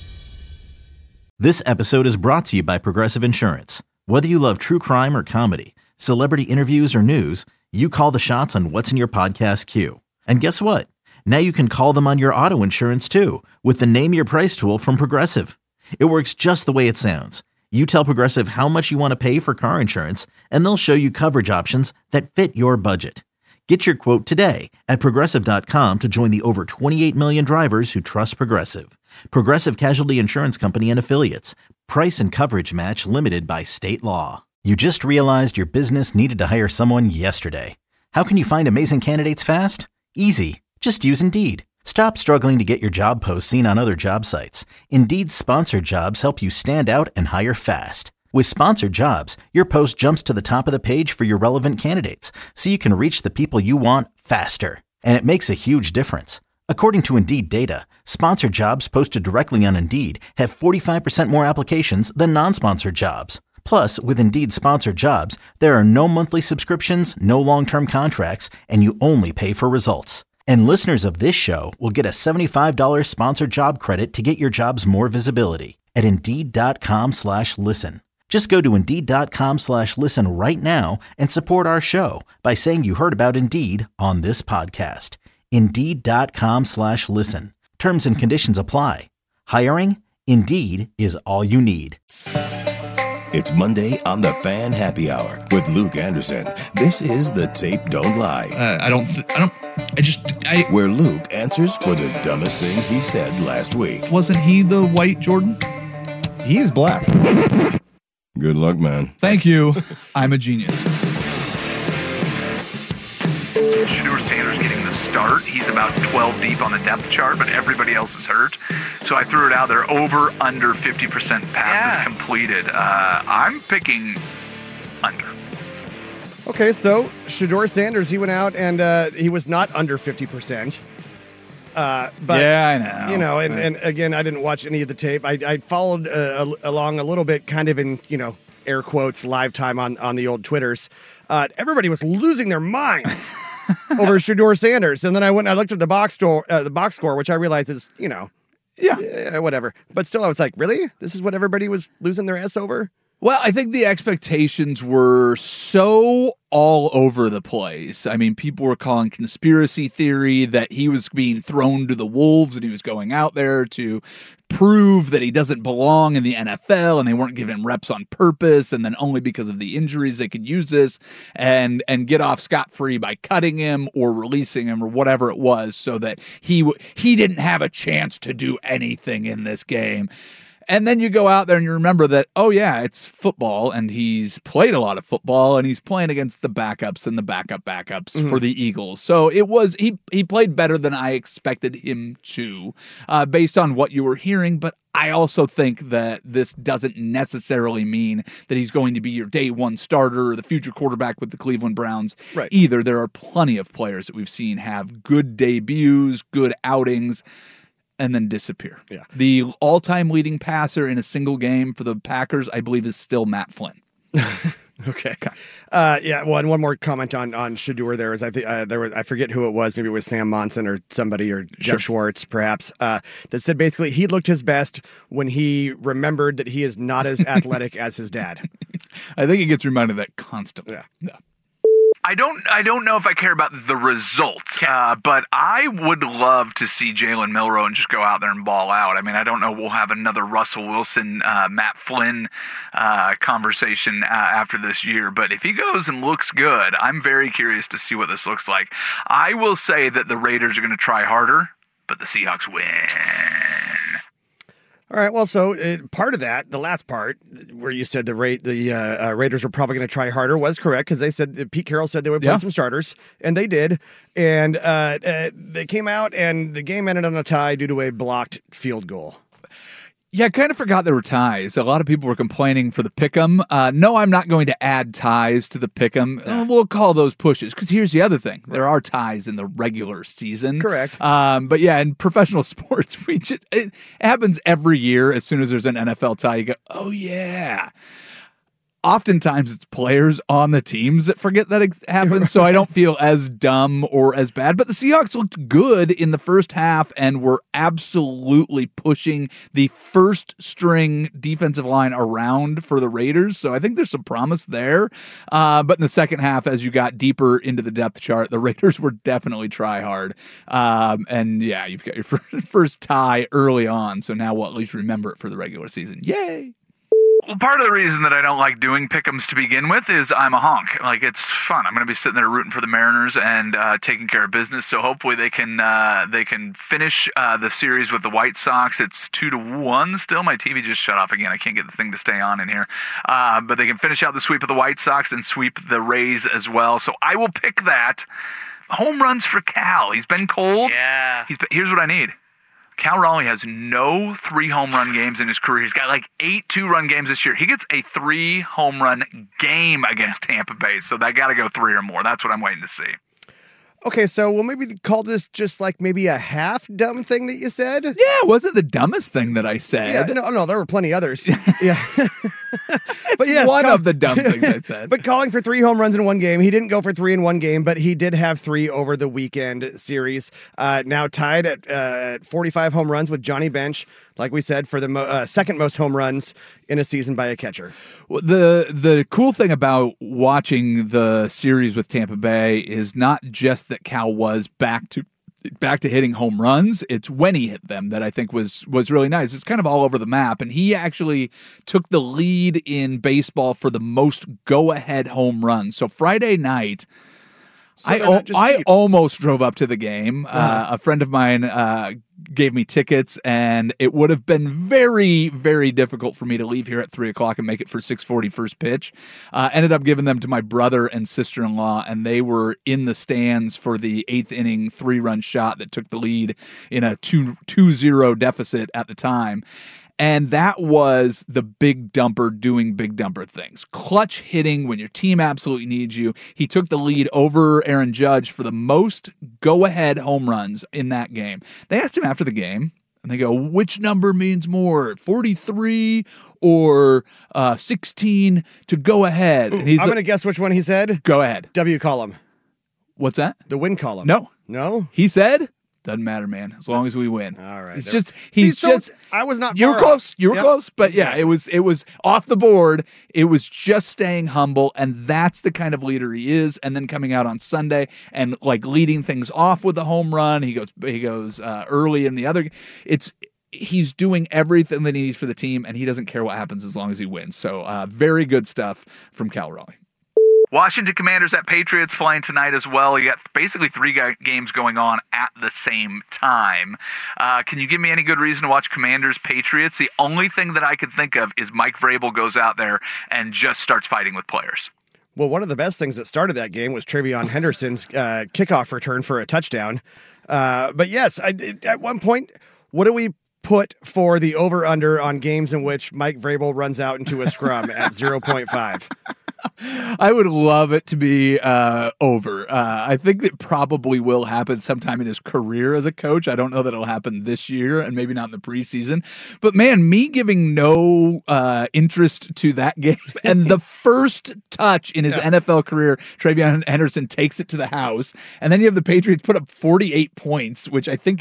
This episode is brought to you by Progressive Insurance. Whether you love true crime or comedy, celebrity interviews or news, you call the shots on what's in your podcast queue. And guess what? Now you can call them on your auto insurance too with the Name Your Price tool from Progressive. It works just the way it sounds. You tell Progressive how much you want to pay for car insurance, and they'll show you coverage options that fit your budget. Get your quote today at Progressive.com to join the over 28 million drivers who trust Progressive. Progressive Casualty Insurance Company and Affiliates. Price and coverage match limited by state law. You just realized your business needed to hire someone yesterday. How can you find amazing candidates fast? Easy. Just use Indeed. Stop struggling to get your job posts seen on other job sites. Indeed's sponsored jobs help you stand out and hire fast. With sponsored jobs, your post jumps to the top of the page for your relevant candidates, so you can reach the people you want faster. And it makes a huge difference. According to Indeed data, sponsored jobs posted directly on Indeed have 45% more applications than non-sponsored jobs. Plus, with Indeed sponsored jobs, there are no monthly subscriptions, no long-term contracts, and you only pay for results. And listeners of this show will get a $75 sponsored job credit to get your jobs more visibility at Indeed.com/listen. Just go to Indeed.com/listen right now and support our show by saying you heard about Indeed on this podcast. Indeed.com/listen. Terms and conditions apply. Hiring? Indeed is all you need. It's Monday on the Fan Happy Hour with Luke Anderson. This is The Tape Don't Lie. Where Luke answers for the dumbest things he said last week. Wasn't he the white Jordan? He is black. Good luck, man. Thank you. I'm a genius. Shedeur Sanders getting the start. He's about 12 deep on the depth chart, but everybody else is hurt. So I threw it out there. Over, under 50% passes completed. I'm picking under. Okay, so Shedeur Sanders, he went out and he was not under 50%. But yeah, I know. You know, and again, I didn't watch any of the tape. I followed along a little bit, kind of in, air quotes, live time on the old Twitters. Everybody was losing their minds over Shedeur Sanders, and then I went and I looked at the box score, which I realized is, whatever. But still, I was like, really? This is what everybody was losing their ass over? Well, I think the expectations were so all over the place. I mean, people were calling conspiracy theory that he was being thrown to the wolves and he was going out there to prove that he doesn't belong in the NFL and they weren't giving him reps on purpose, and then only because of the injuries they could use this and get off scot-free by cutting him or releasing him or whatever it was, so that he didn't have a chance to do anything in this game. And then you go out there and you remember that, oh yeah, it's football, and he's played a lot of football, and he's playing against the backups and the backups for the Eagles. So it was, he played better than I expected him to, based on what you were hearing. But I also think that this doesn't necessarily mean that he's going to be your day one starter or the future quarterback with the Cleveland Browns either. There are plenty of players that we've seen have good debuts, good outings, and then disappear. Yeah. The all-time leading passer in a single game for the Packers, I believe, is still Matt Flynn. Okay. Well, and one more comment on Shedeur there is, I think I forget who it was. Maybe it was Sam Monson or somebody, or Jeff Schwartz, perhaps, that said basically he looked his best when he remembered that he is not as athletic as his dad. I think he gets reminded of that constantly. Yeah. I don't know if I care about the result, but I would love to see Jalen Milroe and just go out there and ball out. I mean, I don't know. We'll have another Russell Wilson, Matt Flynn conversation after this year, but if he goes and looks good, I'm very curious to see what this looks like. I will say that the Raiders are going to try harder, but the Seahawks win. All right. Well, so part of that, the last part where you said the Raiders were probably going to try harder was correct, because they said Pete Carroll said they would play some starters, and they did. And they came out, and the game ended on a tie due to a blocked field goal. Yeah, I kind of forgot there were ties. A lot of people were complaining for the pick'em. No, I'm not going to add ties to the pick'em. We'll call those pushes, because here's the other thing. There are ties in the regular season. Correct. But yeah, in professional sports, it happens every year. As soon as there's an NFL tie, you go, oh yeah. Oftentimes it's players on the teams that forget that it happens, so I don't feel as dumb or as bad. But the Seahawks looked good in the first half and were absolutely pushing the first string defensive line around for the Raiders, so I think there's some promise there. But in the second half, as you got deeper into the depth chart, the Raiders were definitely try hard. And yeah, you've got your first tie early on, so now we'll at least remember it for the regular season. Yay! Well, part of the reason that I don't like doing pick'ems to begin with is I'm a honk. Like, it's fun. I'm going to be sitting there rooting for the Mariners and taking care of business. So hopefully they can finish the series with the White Sox. It's 2-1 still. My TV just shut off again. I can't get the thing to stay on in here. But they can finish out the sweep of the White Sox and sweep the Rays as well. So I will pick that. Home runs for Cal. He's been cold. Yeah. Here's what I need. Cal Raleigh has no 3 home run games in his career. He's got like 8 2-run games this year. He gets a 3 home run game against Tampa Bay, so they got to go 3 or more. That's what I'm waiting to see. Okay, so we'll maybe call this just like maybe a half dumb thing that you said. Yeah, it wasn't the dumbest thing that I said. Yeah, no, there were plenty others. Yeah. But yes, one of the dumb things I said. But calling for 3 home runs in one game. He didn't go for 3 in one game, but he did have 3 over the weekend series. Now tied at 45 home runs with Johnny Bench, like we said, for the second most home runs in a season by a catcher. Well, the cool thing about watching the series with Tampa Bay is not just that Cal was back to hitting home runs. It's when he hit them that I think was really nice. It's kind of all over the map, and he actually took the lead in baseball for the most go-ahead home runs. So Friday night, I almost drove up to the game. A friend of mine gave me tickets, and it would have been very, very difficult for me to leave here at 3:00 and make it for 6:40 first pitch. Ended up giving them to my brother and sister-in-law, and they were in the stands for the 8th inning 3-run shot that took the lead in a 2-0 deficit at the time. And that was the big dumper doing big dumper things. Clutch hitting when your team absolutely needs you. He took the lead over Aaron Judge for the most go-ahead home runs in that game. They asked him after the game, and they go, which number means more, 43 or 16 to go ahead? Ooh, and I'm going to guess which one he said. Go ahead. W column. What's that? The win column. No. He said... Doesn't matter, man. As long as we win. All right. I was not. You were close. You were close, but exactly. Yeah, it was off the board. It was just staying humble, and that's the kind of leader he is. And then coming out on Sunday and like leading things off with a home run. He goes early in the other. He's doing everything that he needs for the team, and he doesn't care what happens as long as he wins. So very good stuff from Cal Raleigh. Washington Commanders at Patriots playing tonight as well. You got basically 3 games going on at the same time. Can you give me any good reason to watch Commanders Patriots? The only thing that I could think of is Mike Vrabel goes out there and just starts fighting with players. Well, one of the best things that started that game was Travion Henderson's kickoff return for a touchdown. But yes, at one point, what do we put for the over-under on games in which Mike Vrabel runs out into a scrum at 0.5? I would love it to be over. I think that probably will happen sometime in his career as a coach. I don't know that it'll happen this year and maybe not in the preseason. But man, me giving no interest to that game and the first touch in his NFL career, Travion Henderson takes it to the house. And then you have the Patriots put up 48 points, which I think is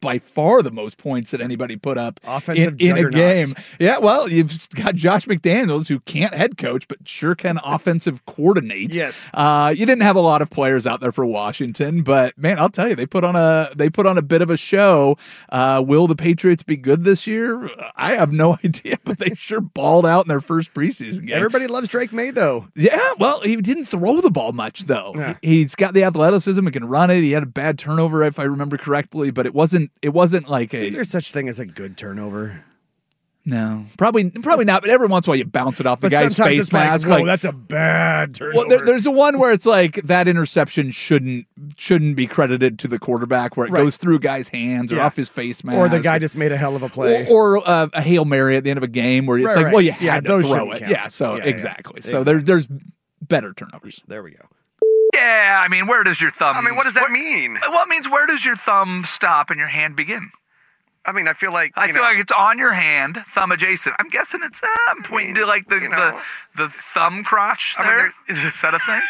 by far the most points that anybody put up Offensive in a game. juggernauts. Yeah, well, you've got Josh McDaniels, who can't head coach, but sure can offensive coordinate. Yes. You didn't have a lot of players out there for Washington, but man, I'll tell you, they put on a bit of a show. Will the Patriots be good this year? I have no idea, but they sure balled out in their first preseason game. Everybody loves Drake May, though. Yeah, well, he didn't throw the ball much, though. Yeah. He's got the athleticism and can run it. He had a bad turnover, if I remember correctly, but it wasn't like Is there such thing as a good turnover? No, probably not. But every once in a while, you bounce it off the But guy's sometimes face it's like, mask. whoa, that's a bad turnover. Well, there's the one where it's like that interception shouldn't be credited to the quarterback, where it goes through a guy's hands or off his face mask, or the guy just made a hell of a play, or a Hail Mary at the end of a game where it's well, you had to throw it. Count. Yeah, so Yeah, exactly. Yeah. So there's better turnovers. There we go. Yeah, I mean, where does your thumb... I mean, what does that mean? Well, it means where does your thumb stop and your hand begin? I mean, I feel like I feel like it's on your hand, thumb adjacent. I'm guessing it's I'm pointing to like the thumb crotch there. Is that a thing?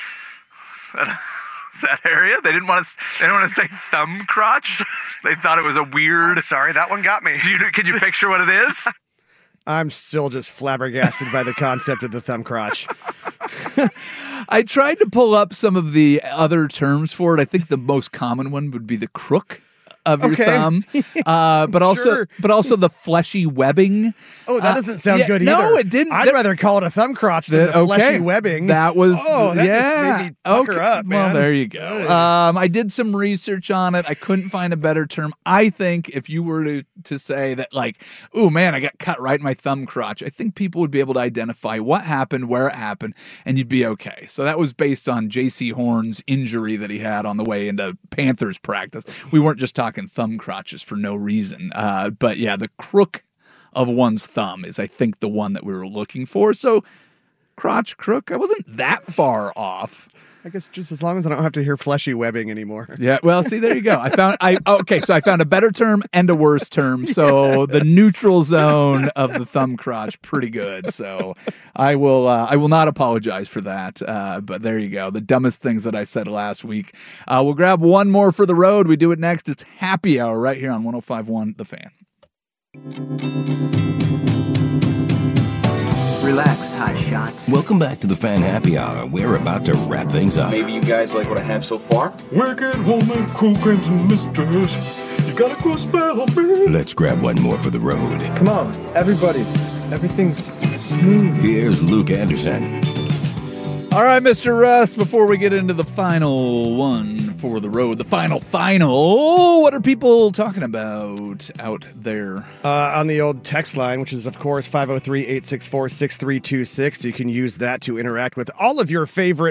Is that area? They didn't want to say thumb crotch. They thought it was a weird. Sorry, that one got me. Can you picture what it is? I'm still just flabbergasted by the concept of the thumb crotch. I tried to pull up some of the other terms for it. I think the most common one would be the crook of your thumb, but also the fleshy webbing. Oh, that doesn't sound good either. No, it didn't. I'd rather call it a thumb crotch than the fleshy webbing. That was just made me pucker up, man. Well, there you go. I did some research on it. I couldn't find a better term. I think if you were to say that, like, oh man, I got cut right in my thumb crotch, I think people would be able to identify what happened, where it happened, and you'd be okay. So that was based on J.C. Horn's injury that he had on the way into Panthers practice. We weren't just talking thumb crotches for no reason. But yeah, the crook of one's thumb is, I think, the one that we were looking for. So crotch, crook, I wasn't that far off. I guess just as long as I don't have to hear fleshy webbing anymore. Yeah, well, see, there you go. I found a better term and a worse term. So the neutral zone of the thumb crotch, pretty good. So I will not apologize for that. But there you go. The dumbest things that I said last week. We'll grab one more for the road. We do it next. It's Happy Hour right here on 105.1 The Fan. Relax, hot shots. Welcome back to the Fan Happy Hour. We're about to wrap things up. Maybe you guys like what I have so far? Wicked woman, cool creams and misters. You got a cool spell on me. Let's grab one more for the road. Come on, everybody. Everything's smooth. Here's Luke Anderson. All right, Mr. Russ, before we get into the final one for the road, the final, what are people talking about out there? On the old text line, which is, of course, 503-864-6326. You can use that to interact with all of your favorite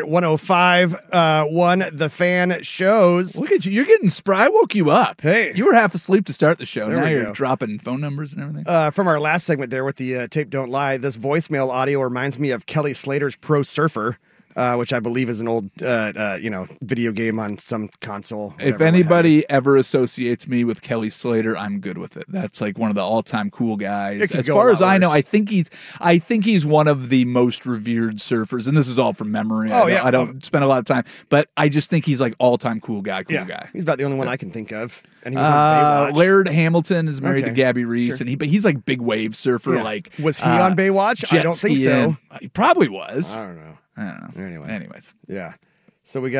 105.1 The Fan shows. Look at you. You're getting spry. I woke you up. Hey. You were half asleep to start the show. There now we you're go. dropping phone numbers and everything. From our last segment there with the tape don't lie, this voicemail audio reminds me of Kelly Slater's Pro Surfer. Which I believe is an old, video game on some console. If anybody ever associates me with Kelly Slater, I'm good with it. That's like one of the all-time cool guys. As far as I know, I think he's one of the most revered surfers, and this is all from memory. I don't spend a lot of time, but I just think he's like all-time cool guy. He's about the only one I can think of. And he was on Baywatch. Laird Hamilton is married to Gabby Reese, sure. but he's like big wave surfer. Yeah. Like, was he on Baywatch? I don't think so. He probably was. I don't know. Anyways. Yeah. So we got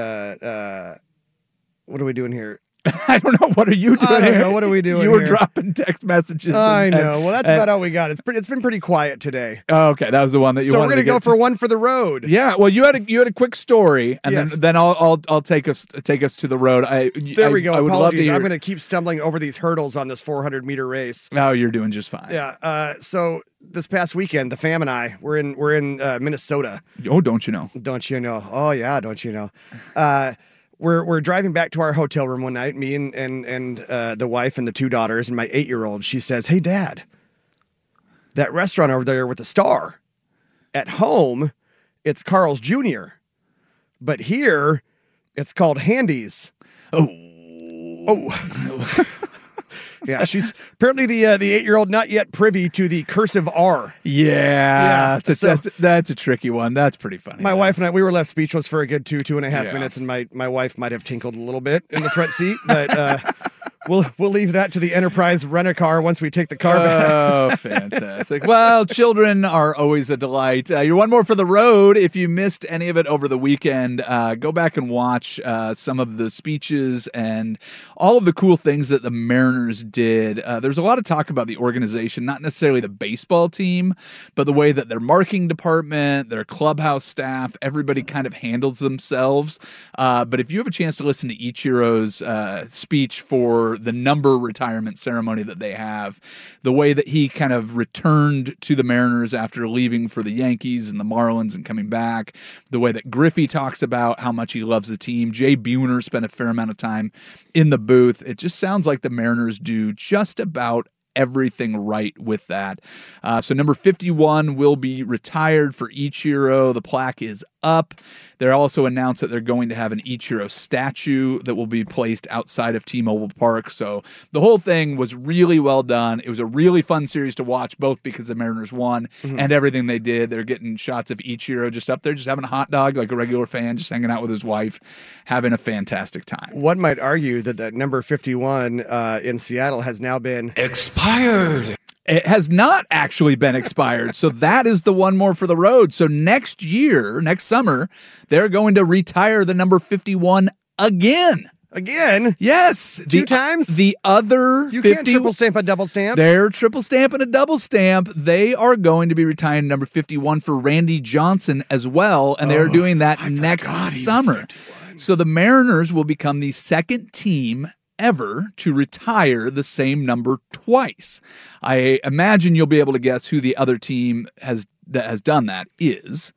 what are we doing here? I don't know. What are you doing? I don't know. What are we doing? You were here? dropping text messages. I know. Well, that's about all we got. It's been pretty quiet today. Oh, okay, that was the one that you so wanted. So we're gonna go for one for the road. Yeah. Well, you had a quick story, and yes. then I'll take us to the road. There we go. I would love to Apologies. hear... I'm gonna keep stumbling over these hurdles on this 400-meter race. No, you're doing just fine. Yeah. So this past weekend, the fam and I we're in Minnesota. Oh, don't you know? Don't you know? Oh yeah, don't you know? We're driving back to our hotel room one night, me and the wife and the two daughters and my 8-year-old. She says, "Hey, Dad, that restaurant over there with the star, at home, it's Carl's Jr., but here, it's called Handy's." Oh. Yeah, she's apparently the 8-year-old not yet privy to the cursive R. Yeah, that's a tricky one. That's pretty funny. My wife and I, we were left speechless for a good 2.5 minutes, and my wife might have tinkled a little bit in the front seat, but We'll leave that to the Enterprise Rent-A-Car once we take the car back. Oh, fantastic. Well, children are always a delight. You're one more for the road. If you missed any of it over the weekend, go back and watch some of the speeches and all of the cool things that the Mariners did. There's a lot of talk about the organization, not necessarily the baseball team, but the way that their marketing department, their clubhouse staff, everybody kind of handles themselves. But if you have a chance to listen to Ichiro's speech for the number retirement ceremony that they have, the way that he kind of returned to the Mariners after leaving for the Yankees and the Marlins and coming back, the way that Griffey talks about how much he loves the team. Jay Buhner spent a fair amount of time in the booth. It just sounds like the Mariners do just about everything right with that. So number 51 will be retired for Ichiro. The plaque is up. They also announced that they're going to have an Ichiro statue that will be placed outside of T-Mobile Park. So the whole thing was really well done. It was a really fun series to watch, both because the Mariners won and everything they did. They're getting shots of Ichiro just up there, just having a hot dog like a regular fan, just hanging out with his wife, having a fantastic time. One might argue that number 51 in Seattle has now been expired. It has not actually been expired. So that is the one more for the road. So next year, next summer, they're going to retire the number 51 again. Again? Yes. Two times? The other You 50, can't triple stamp a double stamp? They're triple stamp and a double stamp. They are going to be retiring number 51 for Randy Johnson as well. And they're doing that next summer. So the Mariners will become the second team ever to retire the same number twice. I imagine you'll be able to guess who the other team that has done that is.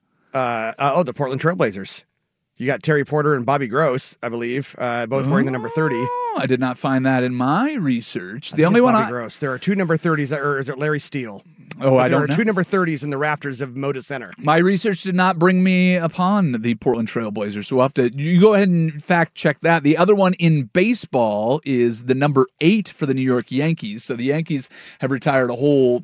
The Portland Trailblazers. You got Terry Porter and Bobby Gross, I believe, both wearing the number 30. I did not find that in my research. The only one Bobby Gross. There are two number 30s, or is it Larry Steele? I don't know. There are two number 30s in the rafters of Moda Center. My research did not bring me upon the Portland Trailblazers, so we'll have to you go ahead and fact check that. The other one in baseball is the number 8 for the New York Yankees. So the Yankees have retired a whole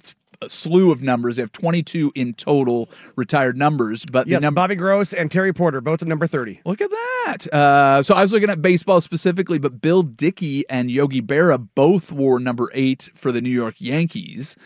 slew of numbers. They have 22 in total retired numbers. But yes, Bobby Gross and Terry Porter, both at number 30. Look at that. So I was looking at baseball specifically, but Bill Dickey and Yogi Berra both wore number 8 for the New York Yankees.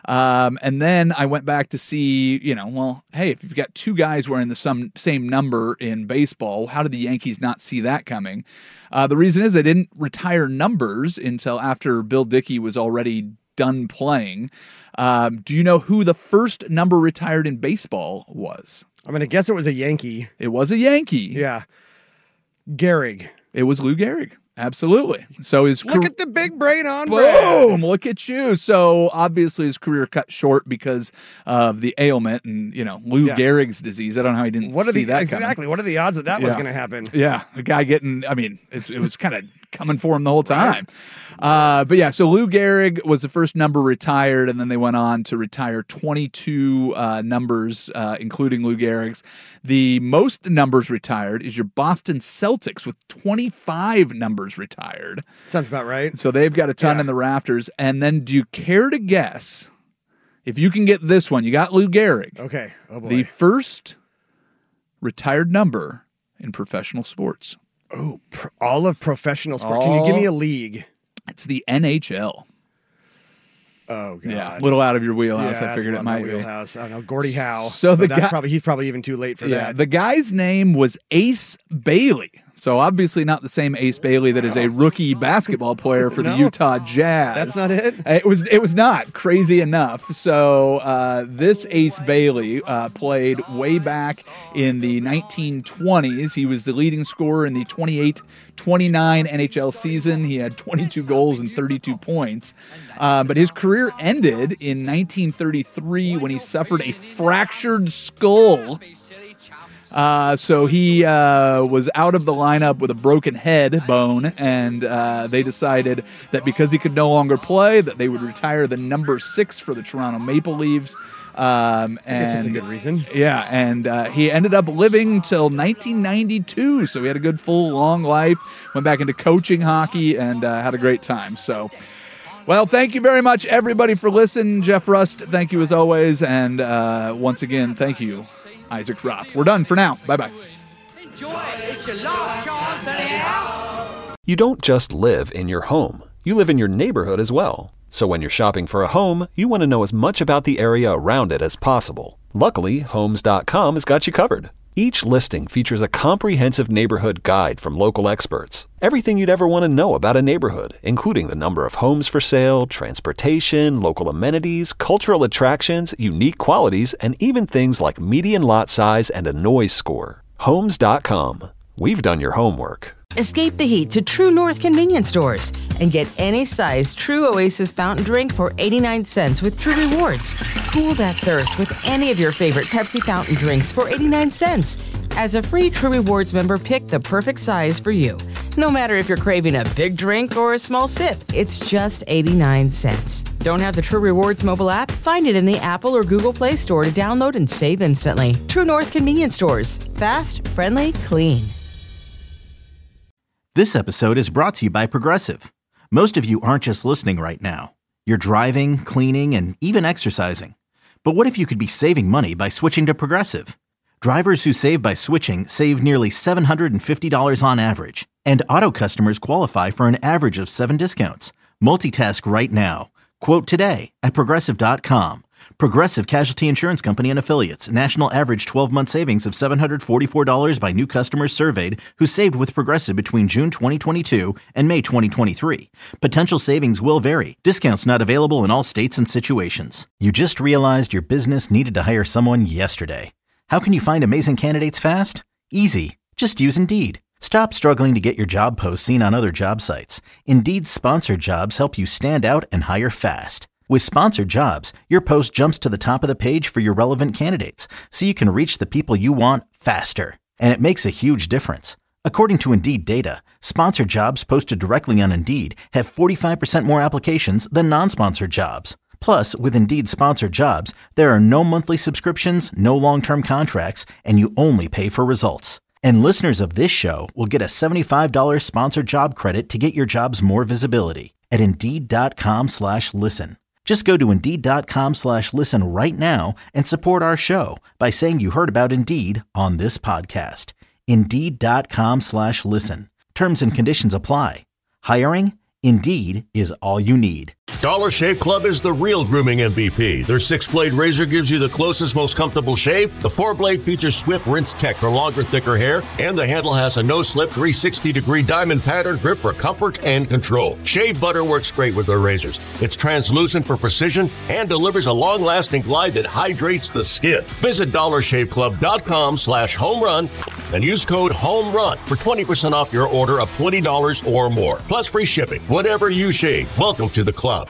And then I went back to see, hey, if you've got two guys wearing the same number in baseball, how did the Yankees not see that coming? The reason is they didn't retire numbers until after Bill Dickey was already done playing. Do you know who the first number retired in baseball was? I'm going to guess it was a Yankee. It was a Yankee. Yeah. Gehrig. It was Lou Gehrig. Absolutely. So look at the big brain on Boom! Look at you. So obviously his career cut short because of the ailment and Lou Gehrig's disease. I don't know how he didn't see that exactly. coming. What are the odds that was going to happen? Yeah, a guy getting. I mean, it was kind of coming for him the whole time. But yeah, so Lou Gehrig was the first number retired, and then they went on to retire 22 numbers, including Lou Gehrig's. The most numbers retired is your Boston Celtics with 25 numbers retired. Sounds about right. So they've got a ton in the rafters. And then do you care to guess, if you can get this one, you got Lou Gehrig. Okay. Oh boy. The first retired number in professional sports. Oh, all of professional sports. Can you give me a league? It's the NHL. Oh, God. Yeah, a little out of your wheelhouse. Yeah, I figured it might be. Wheelhouse. I don't know, Gordie Howe. So he's probably even too late for that. The guy's name was Ace Bailey. So obviously not the same Ace Bailey that is a rookie basketball player for the Utah Jazz. That's not it? It was not, crazy enough. So this Ace Bailey played way back in the 1920s. He was the leading scorer in the 28-29 NHL season. He had 22 goals and 32 points. But his career ended in 1933 when he suffered a fractured skull. So he was out of the lineup with a broken head bone, and they decided that because he could no longer play, that they would retire the number 6 for the Toronto Maple Leafs. I guess that's a good reason. Yeah, and he ended up living till 1992, so he had a good, full, long life, went back into coaching hockey, and had a great time. So, well, thank you very much, everybody, for listening. Jeff Rust, thank you as always, and once again, thank you, Isaac Ropp. We're done for now. Bye-bye. Enjoy it. It's your last chance anyhow. You don't just live in your home. You live in your neighborhood as well. So when you're shopping for a home, you want to know as much about the area around it as possible. Luckily, Homes.com has got you covered. Each listing features a comprehensive neighborhood guide from local experts. Everything you'd ever want to know about a neighborhood, including the number of homes for sale, transportation, local amenities, cultural attractions, unique qualities, and even things like median lot size and a noise score. Homes.com. We've done your homework. Escape the heat to True North convenience stores and get any size True Oasis fountain drink for 89 cents with True Rewards. Cool that thirst with any of your favorite Pepsi fountain drinks for 89 cents. As a free True Rewards member, pick the perfect size for you. No matter if you're craving a big drink or a small sip, it's just 89 cents. Don't have the True Rewards mobile app? Find it in the Apple or Google Play Store to download and save instantly. True North convenience stores. Fast, friendly, clean. This episode is brought to you by Progressive. Most of you aren't just listening right now. You're driving, cleaning, and even exercising. But what if you could be saving money by switching to Progressive? Drivers who save by switching save nearly $750 on average. And auto customers qualify for an average of 7 discounts. Multitask right now. Quote today at Progressive.com. Progressive Casualty Insurance Company and Affiliates. National average 12-month savings of $744 by new customers surveyed who saved with Progressive between June 2022 and May 2023. Potential savings will vary. Discounts not available in all states and situations. You just realized your business needed to hire someone yesterday. How can you find amazing candidates fast? Easy. Just use Indeed. Stop struggling to get your job posts seen on other job sites. Indeed's sponsored jobs help you stand out and hire fast. With sponsored jobs, your post jumps to the top of the page for your relevant candidates, so you can reach the people you want faster. And it makes a huge difference. According to Indeed data, sponsored jobs posted directly on Indeed have 45% more applications than non-sponsored jobs. Plus, with Indeed sponsored jobs, there are no monthly subscriptions, no long-term contracts, and you only pay for results. And listeners of this show will get a $75 sponsored job credit to get your jobs more visibility at Indeed.com/listen. Just go to Indeed.com/listen right now and support our show by saying you heard about Indeed on this podcast. Indeed.com/listen. Terms and conditions apply. Hiring? Indeed is all you need. Dollar Shave Club is the real grooming MVP. Their 6-blade razor gives you the closest, most comfortable shave. The 4-blade features Swift Rinse Tech for longer, thicker hair, and the handle has a no-slip 360-degree diamond pattern grip for comfort and control. Shave butter works great with their razors. It's translucent for precision and delivers a long-lasting glide that hydrates the skin. Visit DollarShaveClub.com/homerun and use code HOMERUN for 20% off your order of $20 or more, plus free shipping. Whatever you shave, welcome to the club.